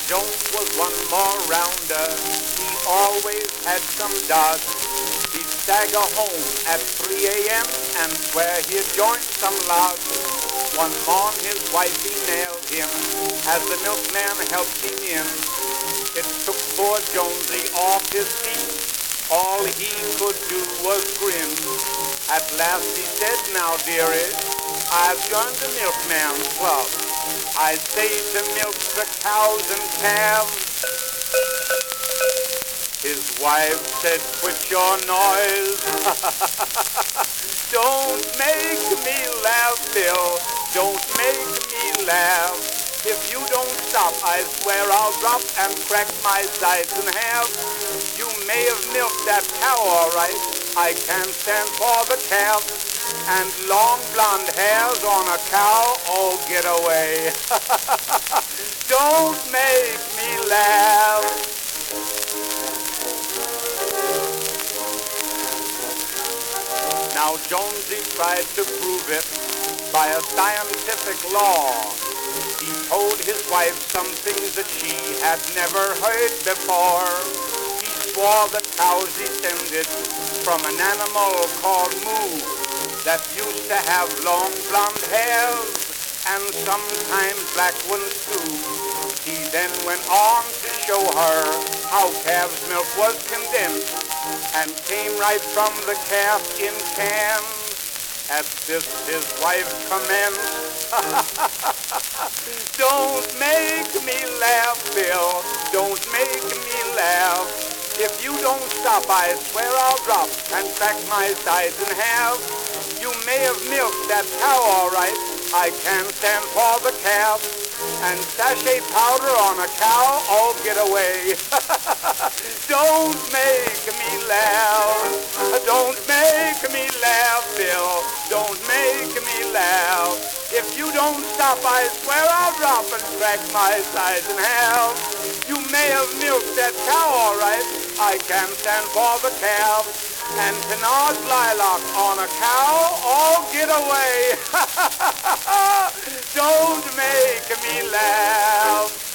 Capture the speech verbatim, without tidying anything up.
Jones was one more rounder. He always had some dodge. He'd stagger home at three a.m. and swear he'd joined some lodge. One morn his wifey nailed him as the milkman helped him in. It took poor Jonesy off his feet. All he could do was grin. At last he said, "Now, dearie, I've joined the milkman's club. I say to milk the cows and calves." His wife said, "Quit your noise. Don't make me laugh, Bill. Don't make me laugh. If you don't stop, I swear I'll drop and crack my sides in half. You may have milked that cow all right. I can't stand for the calf. And long blonde hairs on a cow, oh, get away. Don't make me laugh." Now Jonesy tried to prove it by a scientific law. He told his wife some things that she had never heard before. He swore that cows descended from an animal called moo that used to have long blonde hairs and sometimes black ones too. He then went on to show her how calf's milk was condensed and came right from the calf in cans. At this his wife commenced, "Don't make me laugh, Bill. Don't make me laugh. If you don't stop, I swear I'll drop and crack my sides in half. You may have milked that cow all right. I can't stand for the calf. And sachet powder on a cow, oh, get away. Don't make me laugh. Don't make me laugh, Bill. Don't make me laugh. If you don't stop, I swear I'll drop and crack my sides in half. You may have milked that cow all right. I can't stand for the calf. And Pinard's lilac on a cow, oh, get away. Don't make me laugh.